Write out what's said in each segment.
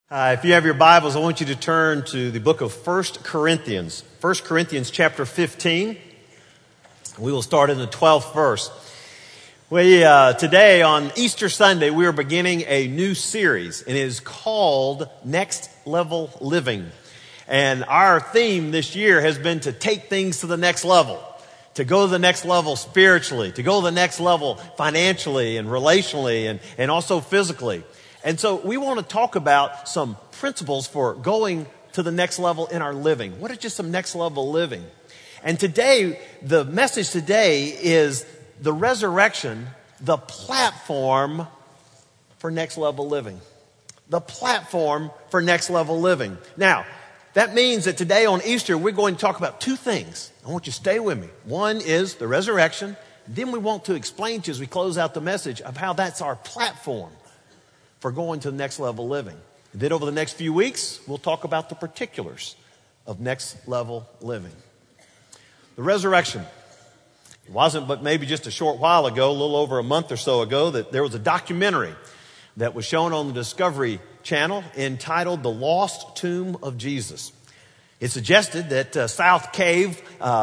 If you have your Bibles, I want you to turn to the book of 1 Corinthians. 1 Corinthians chapter 15. We will start in the 12th verse. Today on Easter Sunday, we are beginning a new series, and it is called Next Level Living. And our theme this year has been to take things to the next level, to go to the next level spiritually, to go to the next level financially and relationally and also physically. And so we want to talk about some principles for going to the next level in our living. What is just some next level living? And today, the message today is the resurrection, the platform for next level living. The platform for next level living. Now, that means that today on Easter, we're going to talk about two things. I want you to stay with me. One is the resurrection. Then we want to explain to you as we close out the message of how that's our platform for going to the next level living. And then over the next few weeks, we'll talk about the particulars of next level living. The resurrection. It wasn't but maybe just a short while ago, a little over a month or so ago, that there was a documentary that was shown on the Discovery Channel entitled The Lost Tomb of Jesus. It suggested that South Cave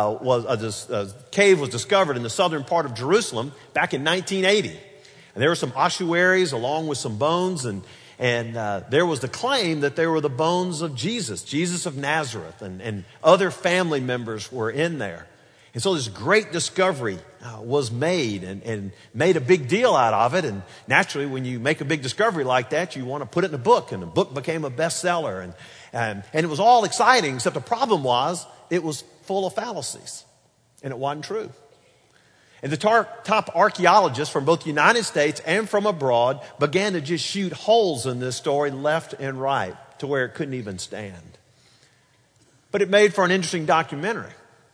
was discovered in the southern part of Jerusalem back in 1980. And there were some ossuaries along with some bones, and there was the claim that they were the bones of Jesus of Nazareth, and other family members were in there. And so this great discovery was made and made a big deal out of it. And naturally, when you make a big discovery like that, you want to put it in a book, and the book became a bestseller. And it was all exciting, except the problem was it was full of fallacies, and it wasn't true. And the top archaeologists from both the United States and from abroad began to just shoot holes in this story left and right to where it couldn't even stand. But it made for an interesting documentary.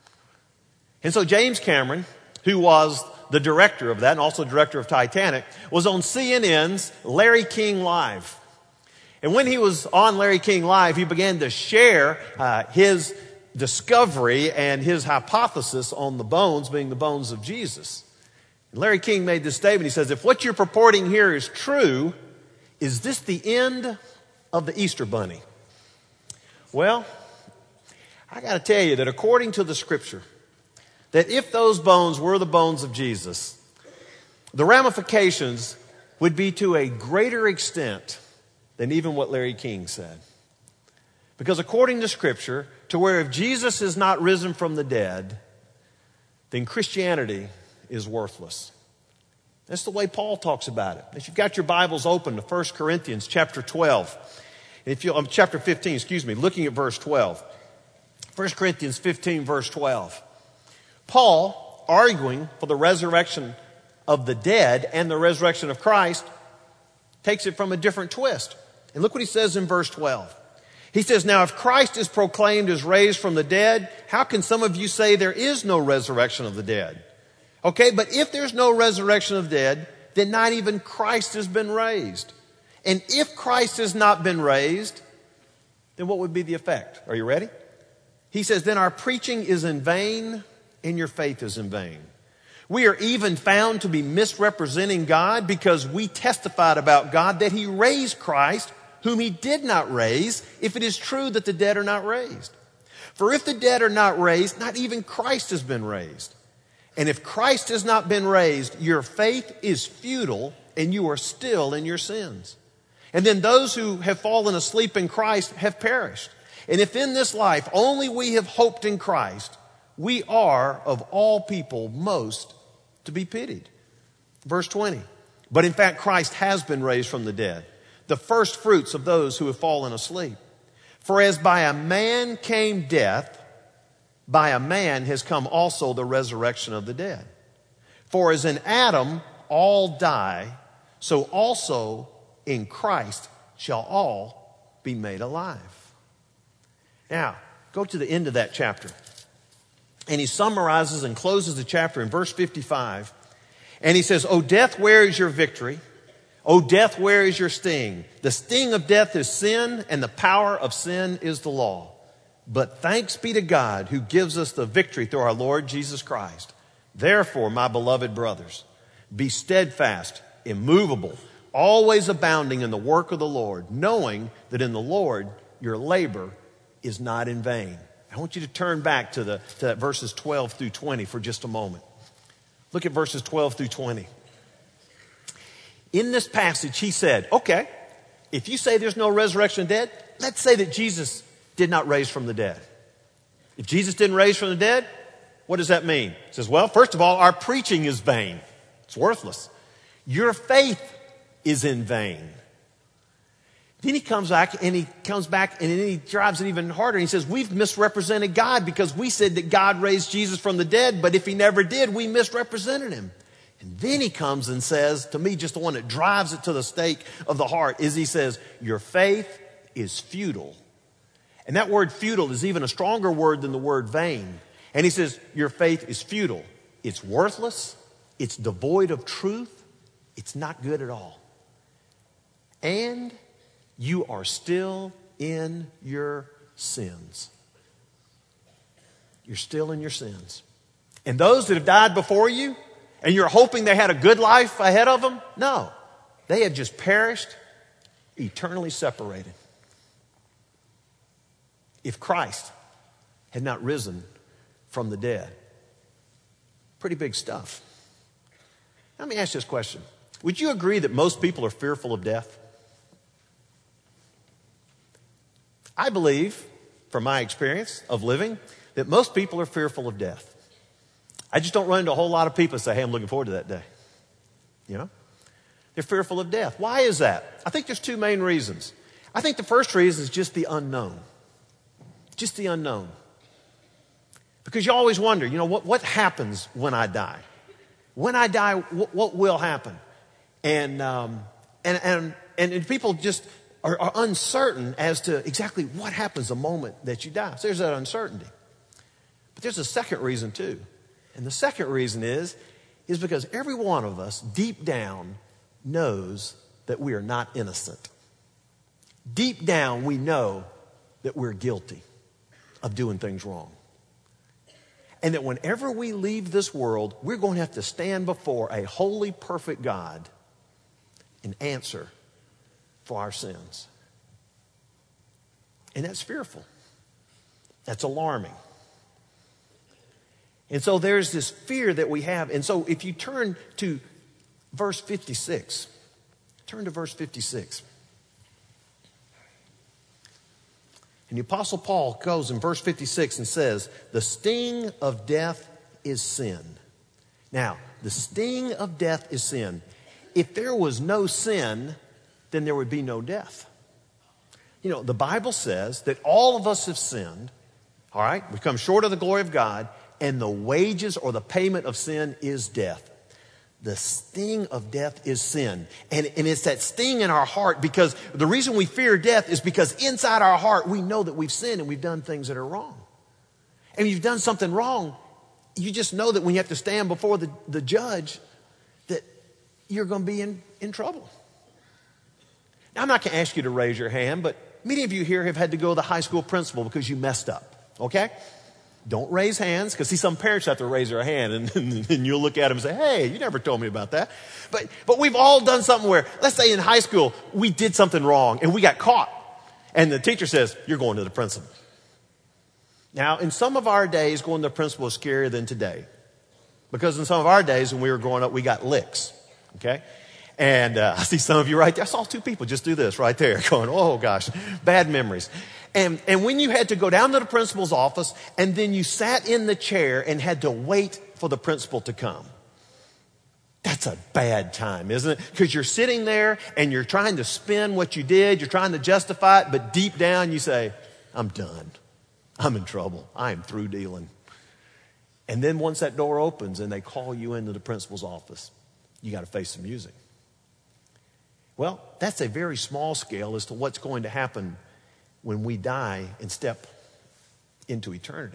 And so James Cameron, who was the director of that and also director of Titanic, was on CNN's Larry King Live. And when he was on Larry King Live, he began to share his discovery and his hypothesis on the bones being the bones of Jesus. And Larry King made this statement. He says, if what you're purporting here is true, is this the end of the Easter Bunny? Well, I got to tell you that according to the scripture, that if those bones were the bones of Jesus, the ramifications would be to a greater extent than even what Larry King said. Because according to scripture, to where if Jesus is not risen from the dead, then Christianity is worthless. That's the way Paul talks about it. If you've got your Bibles open to 1 Corinthians chapter 12, chapter 15, looking at verse 12. 1 Corinthians 15, verse 12. Paul, arguing for the resurrection of the dead and the resurrection of Christ, takes it from a different twist. And look what he says in verse 12. He says, now if Christ is proclaimed as raised from the dead, how can some of you say there is no resurrection of the dead? Okay, but if there's no resurrection of the dead, then not even Christ has been raised. And if Christ has not been raised, then what would be the effect? Are you ready? He says, then our preaching is in vain and your faith is in vain. We are even found to be misrepresenting God because we testified about God that he raised Christ, whom he did not raise, if it is true that the dead are not raised. For if the dead are not raised, not even Christ has been raised. And if Christ has not been raised, your faith is futile and you are still in your sins. And then those who have fallen asleep in Christ have perished. And if in this life only we have hoped in Christ, we are of all people most to be pitied. Verse 20. But in fact, Christ has been raised from the dead, the first fruits of those who have fallen asleep. For as by a man came death, by a man has come also the resurrection of the dead. For as in Adam all die, so also in Christ shall all be made alive. Now, go to the end of that chapter. And he summarizes and closes the chapter in verse 55. And he says, O death, where is your victory? O death, where is your sting? The sting of death is sin, and the power of sin is the law. But thanks be to God who gives us the victory through our Lord Jesus Christ. Therefore, my beloved brothers, be steadfast, immovable, always abounding in the work of the Lord, knowing that in the Lord your labor is not in vain. I want you to turn back to that verses 12 through 20 for just a moment. Look at verses 12 through 20. In this passage, he said, okay, if you say there's no resurrection of the dead, let's say that Jesus did not raise from the dead. If Jesus didn't raise from the dead, what does that mean? He says, well, first of all, our preaching is vain. It's worthless. Your faith is in vain. Then he comes back and then he drives it even harder. He says, we've misrepresented God because we said that God raised Jesus from the dead, but if he never did, we misrepresented him. And then he comes and says, to me, just the one that drives it to the stake of the heart, is he says, your faith is futile. And that word futile is even a stronger word than the word vain. And he says, your faith is futile. It's worthless. It's devoid of truth. It's not good at all. And you are still in your sins. You're still in your sins. And those that have died before you, and you're hoping they had a good life ahead of them, no. They have just perished, eternally separated. If Christ had not risen from the dead. Pretty big stuff. Let me ask you this question. Would you agree that most people are fearful of death? I believe, from my experience of living, that most people are fearful of death. I just don't run into a whole lot of people that say, hey, I'm looking forward to that day. You know? They're fearful of death. Why is that? I think there's two main reasons. I think the first reason is just the unknown. Just the unknown. Because you always wonder, you know, what happens when I die? When I die, what will happen? And people just are uncertain as to exactly what happens the moment that you die. So there's that uncertainty. But there's a second reason too. And the second reason is because every one of us deep down knows that we are not innocent. Deep down we know that we're guilty of doing things wrong. And that whenever we leave this world, we're going to have to stand before a holy, perfect God and answer for our sins. And that's fearful. That's alarming. And so there's this fear that we have. And so if you turn to verse 56, turn to verse 56. And the Apostle Paul goes in verse 56 and says, the sting of death is sin. Now, the sting of death is sin. If there was no sin, then there would be no death. You know, the Bible says that all of us have sinned, all right? We've come short of the glory of God, and the wages or the payment of sin is death. The sting of death is sin. And it's that sting in our heart, because the reason we fear death is because inside our heart we know that we've sinned and we've done things that are wrong. And if you've done something wrong, you just know that when you have to stand before the judge, that you're going to be in trouble. Now, I'm not going to ask you to raise your hand, but many of you here have had to go to the high school principal because you messed up, okay? Don't raise hands, because see, some parents have to raise their hand, and you'll look at them and say, hey, you never told me about that. But we've all done something where, let's say in high school, we did something wrong, and we got caught. And the teacher says, you're going to the principal. Now, in some of our days, going to the principal is scarier than today. Because in some of our days, when we were growing up, we got licks, okay? And I see some of you right there. I saw two people just do this right there, going, oh, gosh, bad memories. And when you had to go down to the principal's office, and then you sat in the chair and had to wait for the principal to come. That's a bad time, isn't it? Because you're sitting there and you're trying to spin what you did. You're trying to justify it. But deep down you say, I'm done. I'm in trouble. I am through dealing. And then once that door opens and they call you into the principal's office, you got to face the music. Well, that's a very small scale as to what's going to happen when we die and step into eternity.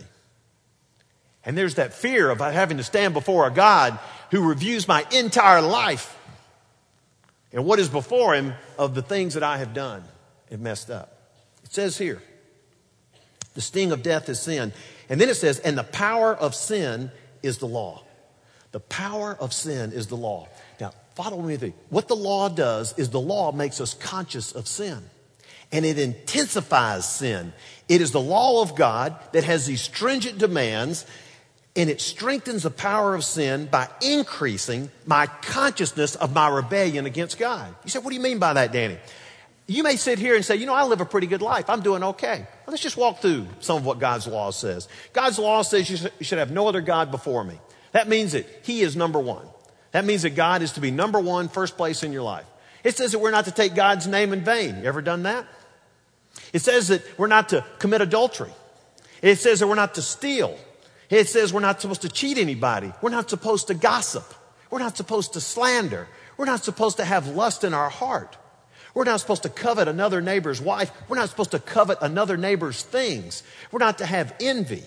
And there's that fear of having to stand before a God who reviews my entire life and what is before him of the things that I have done and messed up. It says here, the sting of death is sin. And then it says, and the power of sin is the law. The power of sin is the law. Now, Follow me with me. What the law does is the law makes us conscious of sin. And it intensifies sin. It is the law of God that has these stringent demands, and it strengthens the power of sin by increasing my consciousness of my rebellion against God. You say, what do you mean by that, Danny? You may sit here and say, I live a pretty good life. I'm doing okay. Well, let's just walk through some of what God's law says. God's law says you should have no other God before me. That means that He is number one. That means that God is to be number one, first place in your life. It says that we're not to take God's name in vain. You ever done that? It says that we're not to commit adultery. It says that we're not to steal. It says we're not supposed to cheat anybody. We're not supposed to gossip. We're not supposed to slander. We're not supposed to have lust in our heart. We're not supposed to covet another neighbor's wife. We're not supposed to covet another neighbor's things. We're not to have envy.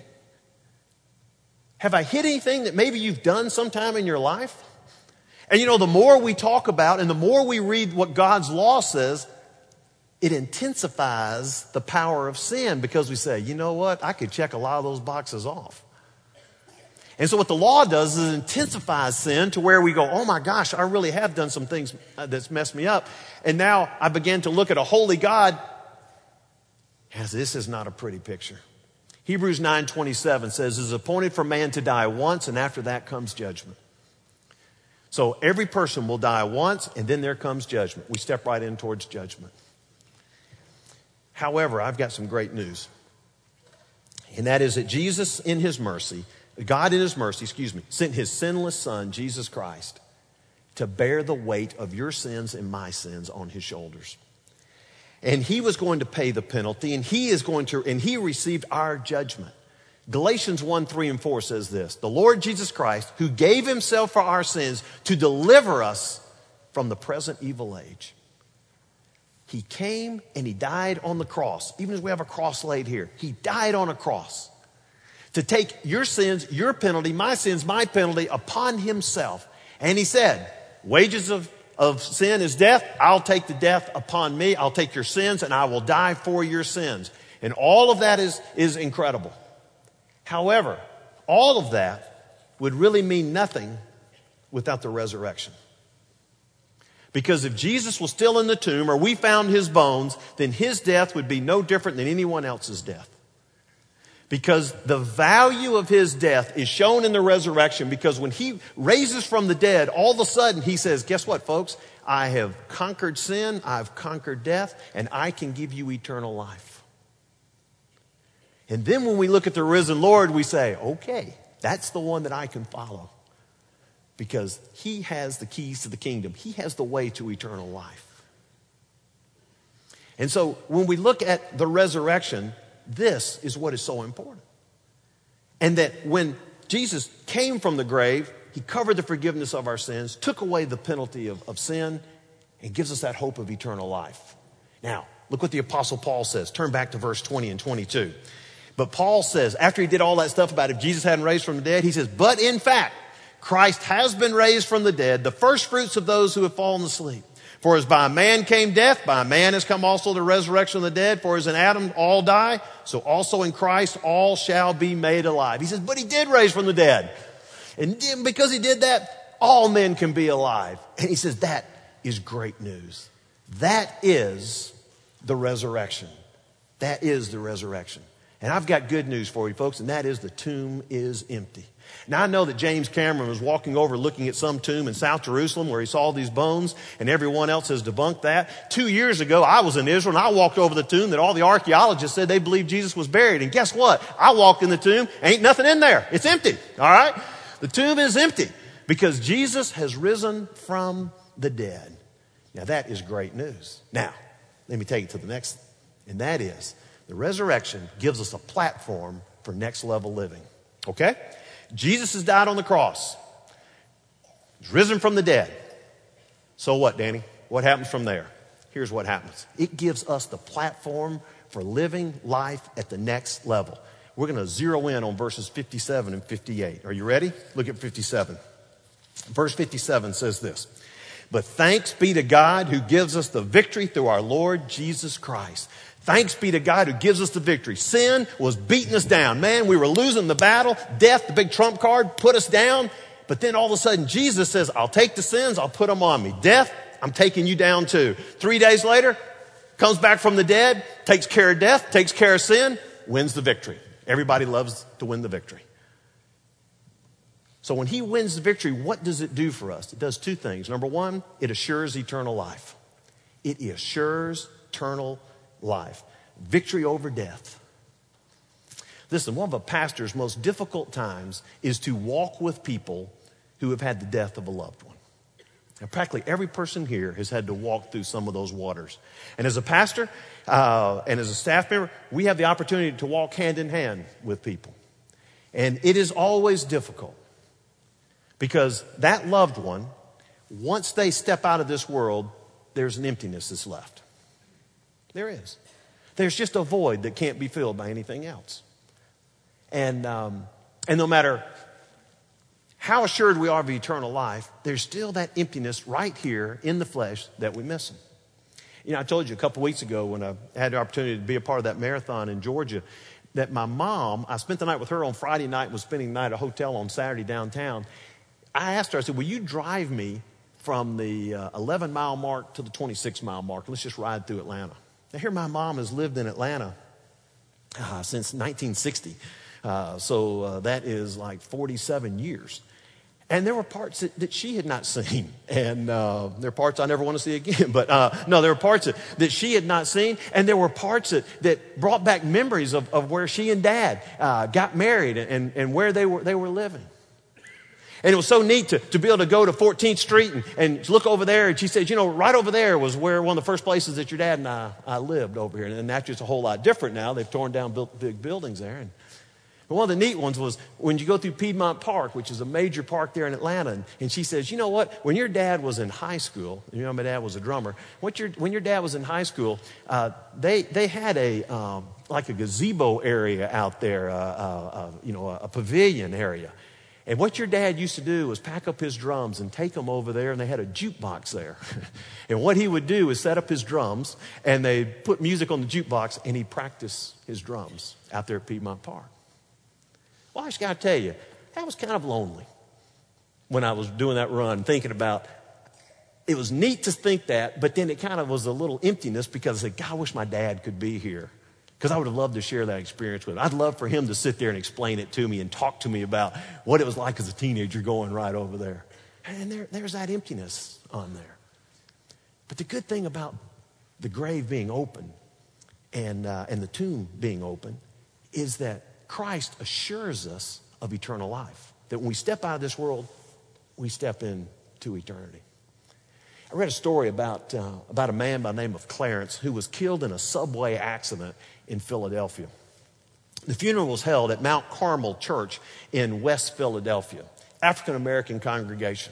Have I hit anything that maybe you've done sometime in your life? And the more we talk about and the more we read what God's law says, it intensifies the power of sin because we say, you know what? I could check a lot of those boxes off. And so what the law does is it intensifies sin to where we go, oh my gosh, I really have done some things that's messed me up. And now I begin to look at a holy God as this is not a pretty picture. Hebrews 9:27 says, it is appointed for man to die once, and after that comes judgment. So every person will die once, and then there comes judgment. We step right in towards judgment. However, I've got some great news. And that is that Jesus in His mercy, God in His mercy, sent His sinless Son, Jesus Christ, to bear the weight of your sins and my sins on His shoulders. And He was going to pay the penalty, and He received our judgment. Galatians 1:3-4 says this, the Lord Jesus Christ, who gave Himself for our sins to deliver us from the present evil age. He came and He died on the cross. Even as we have a cross laid here, He died on a cross to take your sins, your penalty, my sins, my penalty upon Himself. And He said, wages of sin is death. I'll take the death upon me. I'll take your sins and I will die for your sins. And all of that is incredible. However, all of that would really mean nothing without the resurrection. Because if Jesus was still in the tomb or we found His bones, then His death would be no different than anyone else's death. Because the value of His death is shown in the resurrection, because when He raises from the dead, all of a sudden He says, guess what, folks? I have conquered sin, I've conquered death, and I can give you eternal life. And then when we look at the risen Lord, we say, okay, that's the one that I can follow. Because He has the keys to the kingdom. He has the way to eternal life. And so when we look at the resurrection, this is what is so important. And that when Jesus came from the grave, He covered the forgiveness of our sins, took away the penalty of sin, and gives us that hope of eternal life. Now, look what the Apostle Paul says. Turn back to verse 20 and 22. But Paul says, after he did all that stuff about if Jesus hadn't raised from the dead, he says, but in fact, Christ has been raised from the dead, the first fruits of those who have fallen asleep. For as by a man came death, by a man has come also the resurrection of the dead. For as in Adam all die, so also in Christ all shall be made alive. He says, but He did raise from the dead. And because He did that, all men can be alive. And he says, that is great news. That is the resurrection. That is the resurrection. And I've got good news for you, folks, and that is the tomb is empty. Now, I know that James Cameron was walking over looking at some tomb in South Jerusalem where he saw these bones, and everyone else has debunked that. 2 years ago, I was in Israel, and I walked over the tomb that all the archaeologists said they believed Jesus was buried. And guess what? I walked in the tomb, ain't nothing in there. It's empty, all right? The tomb is empty because Jesus has risen from the dead. Now, that is great news. Now, let me take it to the next, and that is the resurrection gives us a platform for next level living. Okay? Jesus has died on the cross. He's risen from the dead. So what, Danny? What happens from there? Here's what happens. It gives us the platform for living life at the next level. We're going to zero in on verses 57 and 58. Are you ready? Look at 57. Verse 57 says this. But thanks be to God who gives us the victory through our Lord Jesus Christ. Thanks be to God who gives us the victory. Sin was beating us down. Man, we were losing the battle. Death, the big trump card, put us down. But then all of a sudden, Jesus says, I'll take the sins, I'll put them on me. Death, I'm taking you down too. 3 days later, comes back from the dead, takes care of death, takes care of sin, wins the victory. Everybody loves to win the victory. So when he wins the victory, what does it do for us? It does two things. Number one, it assures eternal life. It assures eternal life. Victory over death. Listen, one of a pastor's most difficult times is to walk with people who have had the death of a loved one. Now, practically every person here has had to walk through some of those waters. And as a pastor and as a staff member, we have the opportunity to walk hand in hand with people. And it is always difficult because that loved one, once they step out of this world, there's an emptiness that's left. There is. There's just a void that can't be filled by anything else. And no matter how assured we are of eternal life, there's still that emptiness right here in the flesh that we miss. You know, I told you a couple weeks ago when I had the opportunity to be a part of that marathon in Georgia that my mom, I spent the night with her on Friday night, was spending the night at a hotel on Saturday downtown. I asked her, I said, will you drive me from the 11-mile mark to the 26-mile mark? Let's just ride through Atlanta. Now, here my mom has lived in Atlanta since 1960. So that is like 47 years. And there were parts that she had not seen. And there are parts I never want to see again. But no, there were parts that she had not seen. And there were parts that brought back memories of where she and Dad got married and where they were living. And it was so neat to be able to go to 14th Street and look over there. And she said, you know, right over there was where one of the first places that your dad and I lived over here. And that's just a whole lot different now. They've torn down big buildings there. But one of the neat ones was when you go through Piedmont Park, which is a major park there in Atlanta. And she says, you know what? When your dad was in high school, you know, my dad was a drummer. When your dad was in high school, they had like a gazebo area out there, a pavilion area. And what your dad used to do was pack up his drums and take them over there, and they had a jukebox there. And what he would do is set up his drums, and they'd put music on the jukebox, and he'd practice his drums out there at Piedmont Park. Well, I just got to tell you, that was kind of lonely when I was doing that run, thinking about, it was neat to think that, but then it kind of was a little emptiness because I said, God, I wish my dad could be here. Because I would have loved to share that experience with him. I'd love for him to sit there and explain it to me and talk to me about what it was like as a teenager going right over there. And there's that emptiness on there. But the good thing about the grave being open and the tomb being open is that Christ assures us of eternal life. That when we step out of this world, we step into eternity. I read a story about a man by the name of Clarence who was killed in a subway accident in Philadelphia. The funeral was held at Mount Carmel Church in West Philadelphia, African-American congregation.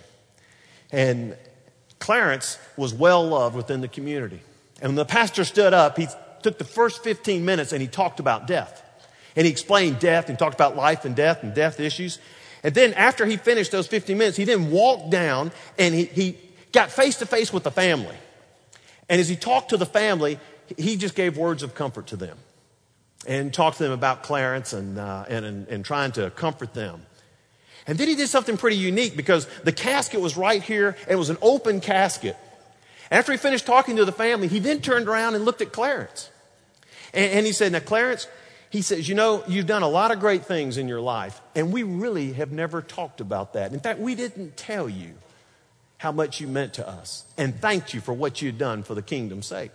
And Clarence was well loved within the community. And when the pastor stood up, he took the first 15 minutes and he talked about death. And he explained death and talked about life and death issues. And then after he finished those 15 minutes, he then walked down and he got face to face with the family. And as he talked to the family, he just gave words of comfort to them and talked to them about Clarence and trying to comfort them. And then he did something pretty unique because the casket was right here and it was an open casket. After he finished talking to the family, he then turned around and looked at Clarence. And he said, now Clarence, he says, you know, you've done a lot of great things in your life and we really have never talked about that. In fact, we didn't tell you how much you meant to us and thanked you for what you'd done for the kingdom's sake.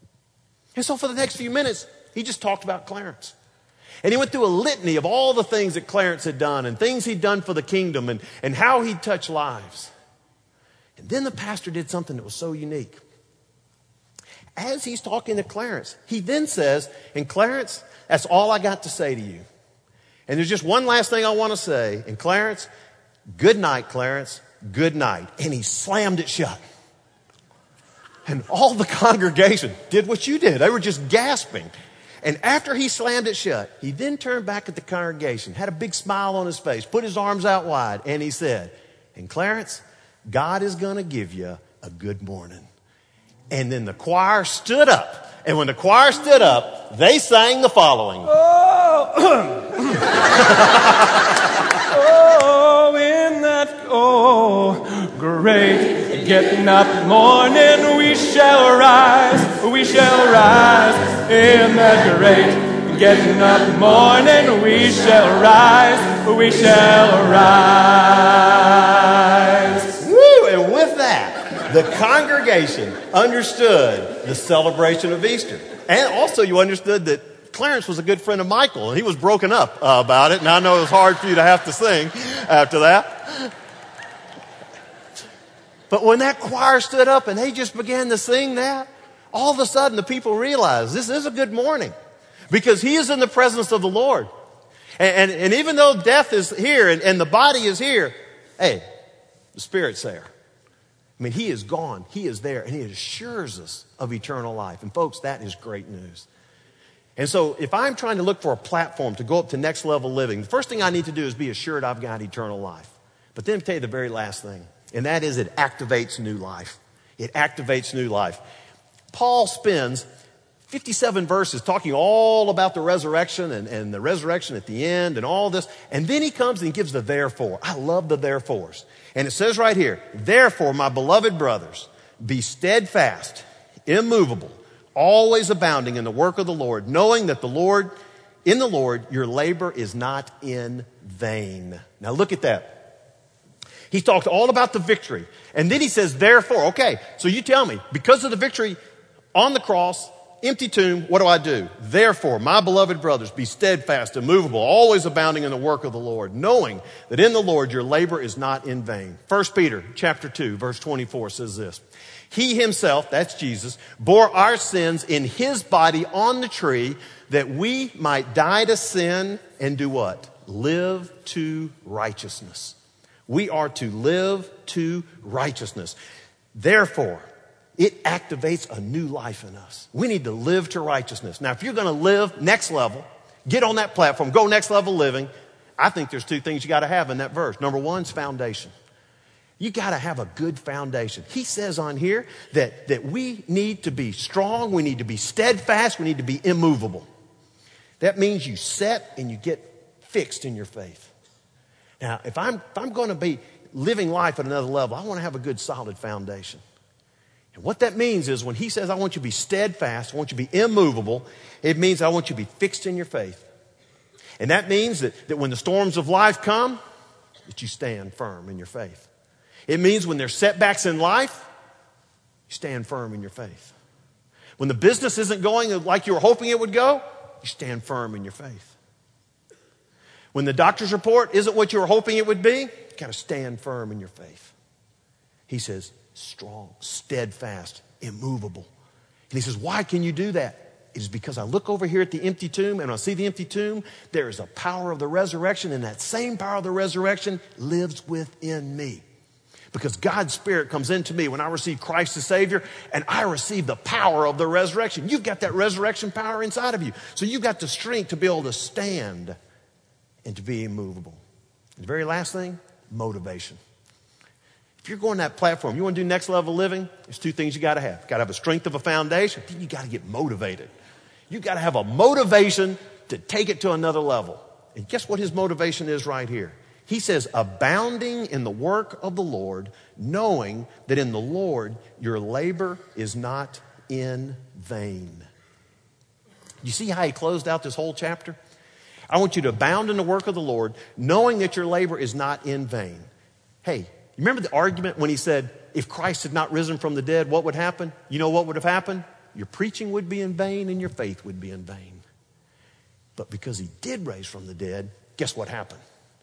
And so for the next few minutes, he just talked about Clarence. And he went through a litany of all the things that Clarence had done and things he'd done for the kingdom and how he'd touched lives. And then the pastor did something that was so unique. As he's talking to Clarence, he then says, and Clarence, that's all I got to say to you. And there's just one last thing I want to say. And Clarence, good night, Clarence. Good night. And he slammed it shut. And all the congregation did what you did. They were just gasping. And after he slammed it shut, he then turned back at the congregation, had a big smile on his face, put his arms out wide, and he said, and Clarence, God is going to give you a good morning. And then the choir stood up. And when the choir stood up, they sang the following. Oh, in that death. Oh, great, getting up in the morning, we shall rise in that great. Getting up in the morning, we shall rise. Woo! And with that, the congregation understood the celebration of Easter. And also you understood that Clarence was a good friend of Michael, and he was broken up about it. And I know it was hard for you to have to sing after that. But when that choir stood up and they just began to sing that, all of a sudden the people realized this is a good morning because he is in the presence of the Lord. And even though death is here and the body is here, hey, the Spirit's there. I mean, he is gone. He is there. And he assures us of eternal life. And folks, that is great news. And so if I'm trying to look for a platform to go up to next level living, the first thing I need to do is be assured I've got eternal life. But then I'll tell you the very last thing. And that is it activates new life. It activates new life. Paul spends 57 verses talking all about the resurrection and the resurrection at the end and all this. And then he comes and he gives the therefore. I love the therefores. And it says right here, therefore, my beloved brothers, be steadfast, immovable, always abounding in the work of the Lord, knowing that in the Lord, your labor is not in vain. Now look at that. He talks all about the victory. And then he says, therefore, okay, so you tell me, because of the victory on the cross, empty tomb, what do? Therefore, my beloved brothers, be steadfast, immovable, always abounding in the work of the Lord, knowing that in the Lord your labor is not in vain. 1 Peter chapter 2, verse 24 says this. He himself, that's Jesus, bore our sins in his body on the tree that we might die to sin and do what? Live to righteousness. We are to live to righteousness. Therefore, it activates a new life in us. We need to live to righteousness. Now, if you're going to live next level, get on that platform, go next level living, I think there's two things you got to have in that verse. Number one is foundation. You got to have a good foundation. He says on here that we need to be strong, we need to be steadfast, we need to be immovable. That means you set and you get fixed in your faith. Now, if I'm going to be living life at another level, I want to have a good solid foundation. And what that means is when he says, I want you to be steadfast, I want you to be immovable, it means I want you to be fixed in your faith. And that means that when the storms of life come, that you stand firm in your faith. It means when there's setbacks in life, you stand firm in your faith. When the business isn't going like you were hoping it would go, you stand firm in your faith. When the doctor's report isn't what you were hoping it would be, you got to stand firm in your faith. He says, strong, steadfast, immovable. And he says, why can you do that? It is because I look over here at the empty tomb and I see the empty tomb. There is a power of the resurrection, and that same power of the resurrection lives within me. Because God's Spirit comes into me when I receive Christ as Savior, and I receive the power of the resurrection. You've got that resurrection power inside of you. So you've got the strength to be able to stand and to be immovable. And the very last thing, motivation. If you're going to that platform, you want to do next level living, there's two things you got to have. You got to have a strength of a foundation, then you got to get motivated. You got to have a motivation to take it to another level. And guess what his motivation is right here? He says, abounding in the work of the Lord, knowing that in the Lord your labor is not in vain. You see how he closed out this whole chapter? I want you to abound in the work of the Lord, knowing that your labor is not in vain. Hey, you remember the argument when he said, if Christ had not risen from the dead, what would happen? You know what would have happened? Your preaching would be in vain and your faith would be in vain. But because he did raise from the dead, guess what happened?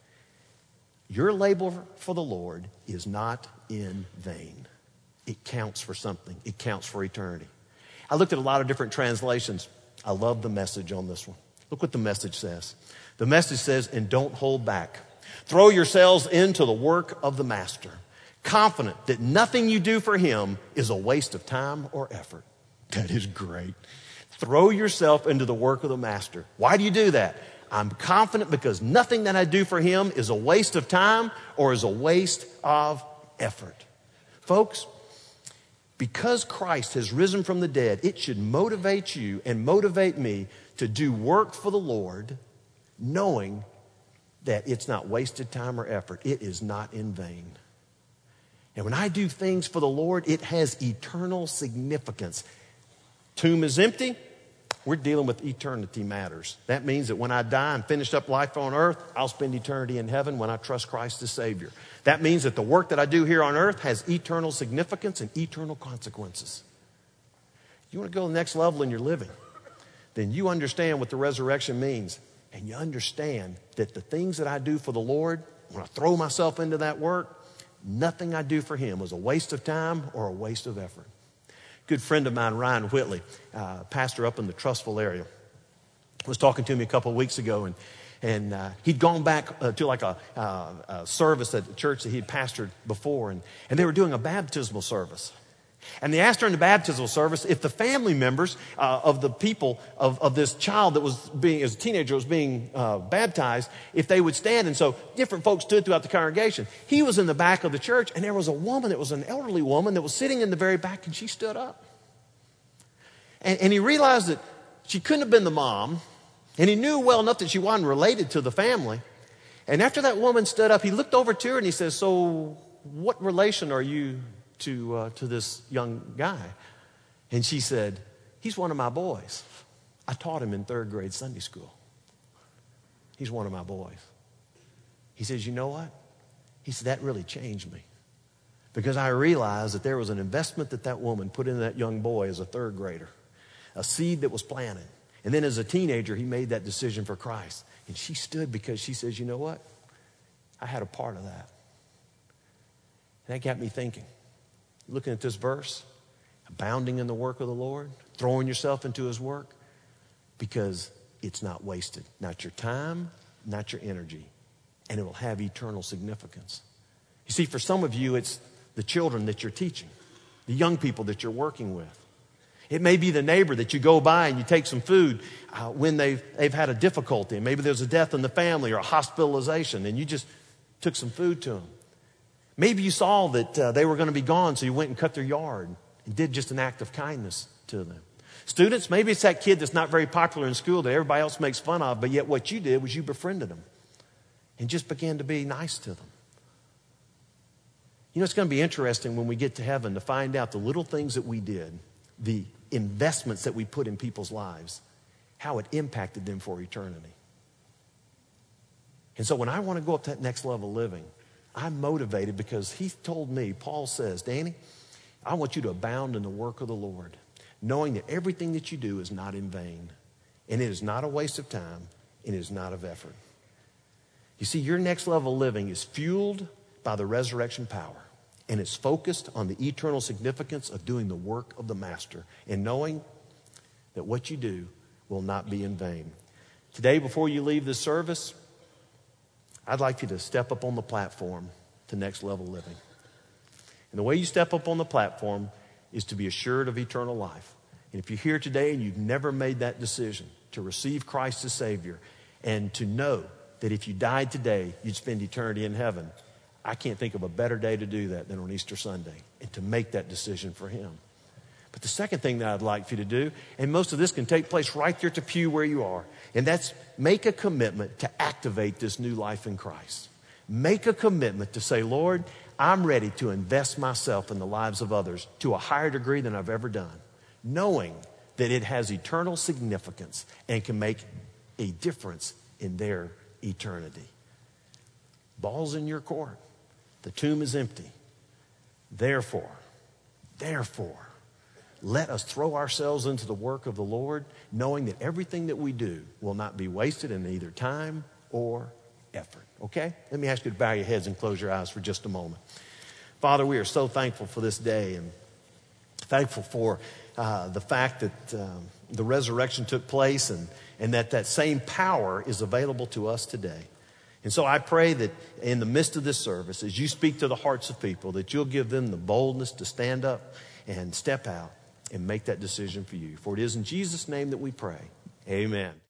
Your labor for the Lord is not in vain. It counts for something. It counts for eternity. I looked at a lot of different translations. I love the Message on this one. Look what the Message says. The Message says, and don't hold back. Throw yourselves into the work of the Master, confident that nothing you do for him is a waste of time or effort. That is great. Throw yourself into the work of the Master. Why do you do that? I'm confident because nothing that I do for him is a waste of time or is a waste of effort. Folks, because Christ has risen from the dead, it should motivate you and motivate me to do work for the Lord, knowing that it's not wasted time or effort. It is not in vain. And when I do things for the Lord, it has eternal significance. Tomb is empty. We're dealing with eternity matters. That means that when I die and finish up life on earth, I'll spend eternity in heaven when I trust Christ as Savior. That means that the work that I do here on earth has eternal significance and eternal consequences. You want to go to the next level in your living, then you understand what the resurrection means. And you understand that the things that I do for the Lord, when I throw myself into that work, nothing I do for Him was a waste of time or a waste of effort. Good friend of mine, Ryan Whitley, pastor up in the Trussville area, was talking to me a couple of weeks ago, and he'd gone back to like a service at the church that he'd pastored before, and they were doing a baptismal service. And they asked during the baptismal service if the family members of the people of this child that was being, as a teenager, was being baptized, if they would stand. And so different folks stood throughout the congregation. He was in the back of the church, and there was a woman that was an elderly woman that was sitting in the very back, and she stood up. And he realized that she couldn't have been the mom, and he knew well enough that she wasn't related to the family. And after that woman stood up, he looked over to her and he says, "So what relation are you to this young guy?" And she said, "He's one of my boys. I taught him in 3rd grade Sunday school. He's one of my boys." He says, "You know what?" He said, "That really changed me, because I realized that there was an investment that woman put into that young boy as a 3rd grader, a seed that was planted. And then as a teenager, he made that decision for Christ. And she stood because she says, you know what? I had a part of that." And that got me thinking. Looking at this verse, abounding in the work of the Lord, throwing yourself into His work, because it's not wasted. Not your time, not your energy. And it will have eternal significance. You see, for some of you, it's the children that you're teaching, the young people that you're working with. It may be the neighbor that you go by and you take some food when they've had a difficulty. Maybe there's a death in the family or a hospitalization, and you just took some food to them. Maybe you saw that they were going to be gone, so you went and cut their yard and did just an act of kindness to them. Students, maybe it's that kid that's not very popular in school that everybody else makes fun of, but yet what you did was you befriended them and just began to be nice to them. You know, it's going to be interesting when we get to heaven to find out the little things that we did, the investments that we put in people's lives, how it impacted them for eternity. And so when I want to go up to that next level of living, I'm motivated because He told me, Paul says, "Danny, I want you to abound in the work of the Lord, knowing that everything that you do is not in vain, and it is not a waste of time, and it is not of effort." You see, your next level of living is fueled by the resurrection power, and it's focused on the eternal significance of doing the work of the Master and knowing that what you do will not be in vain. Today, before you leave this service, I'd like you to step up on the platform to next level living. And the way you step up on the platform is to be assured of eternal life. And if you're here today and you've never made that decision to receive Christ as Savior and to know that if you died today, you'd spend eternity in heaven, I can't think of a better day to do that than on Easter Sunday and to make that decision for Him. But the second thing that I'd like for you to do, and most of this can take place right there at the pew where you are, and that's make a commitment to activate this new life in Christ. Make a commitment to say, "Lord, I'm ready to invest myself in the lives of others to a higher degree than I've ever done," knowing that it has eternal significance and can make a difference in their eternity. Ball's in your court. The tomb is empty. Therefore, let us throw ourselves into the work of the Lord, knowing that everything that we do will not be wasted in either time or effort. Okay? Let me ask you to bow your heads and close your eyes for just a moment. Father, we are so thankful for this day and thankful for the fact that the resurrection took place and that same power is available to us today. And so I pray that in the midst of this service, as you speak to the hearts of people, that you'll give them the boldness to stand up and step out and make that decision for you. For it is in Jesus' name that we pray. Amen.